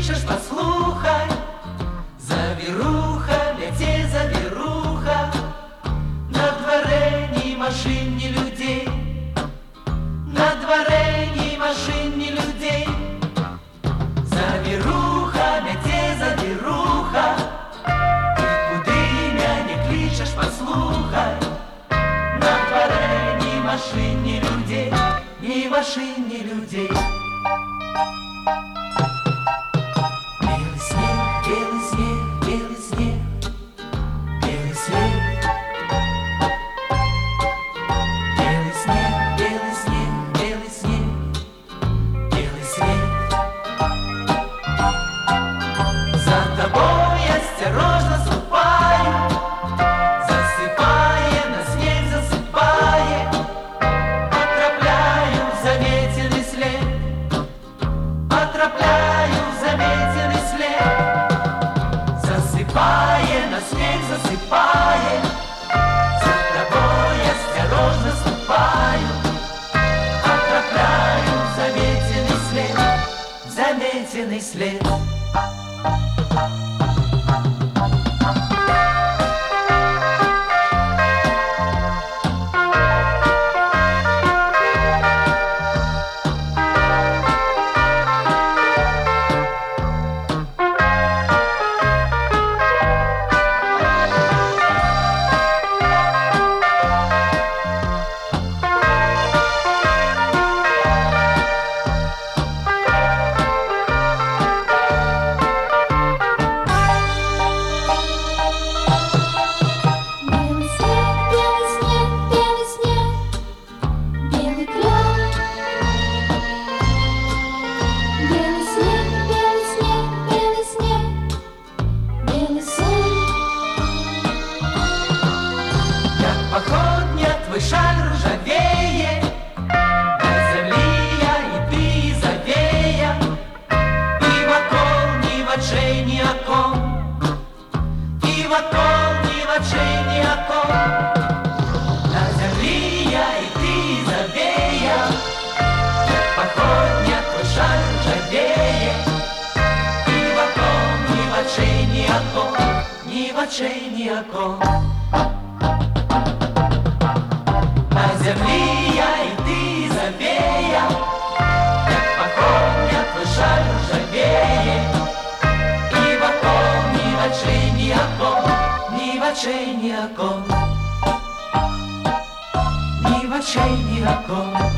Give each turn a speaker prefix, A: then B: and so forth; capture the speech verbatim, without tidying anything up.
A: кличеш, послухай, завіруха, ляце завіруха, на дворе ні машин, ні людей, на дворе ні машин, ні людей. Завіруха, ляце завіруха, ти куди мене кличеш, послухай, на дворе ні машин, ні людей, ні машин, ні людей. Белый снег, белый снег, белый снег, белый снег. Белый снег, белый снег, белый снег, белый снег. За тобой осторожно ступаю, засыпая на снег, засыпая, отропляю заметенный след, отропляю заметенный след. Засыпая на снег, засыпая, за тобой осторожно ступаю, отропляю заметенный след, заметенный след. Твой шаль ржавее, на землі я і ти завея, і вокол ні в очей, ні окон, і вокол ні в очей, ні окон. На землі я і ти завея, як походня твой шаль ржавее, і вокол ні в очей, ні окон, ні в очей, ні окон. На землі я і ти завея, як походня твой шаль ржавеє, і вокол ні в очей, ні окон, ні в очей, ні окон, ні в очей, ні окон.